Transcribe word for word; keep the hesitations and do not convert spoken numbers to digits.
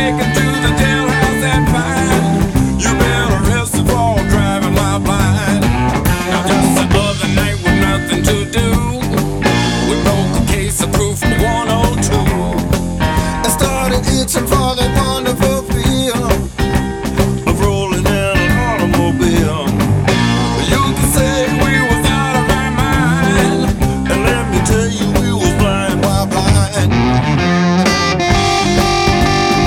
taken to the jailhouse and fined. You've been arrested for driving while blind. Now just the other night with nothing to do, we broke a case of proof one oh two and started itching for that one.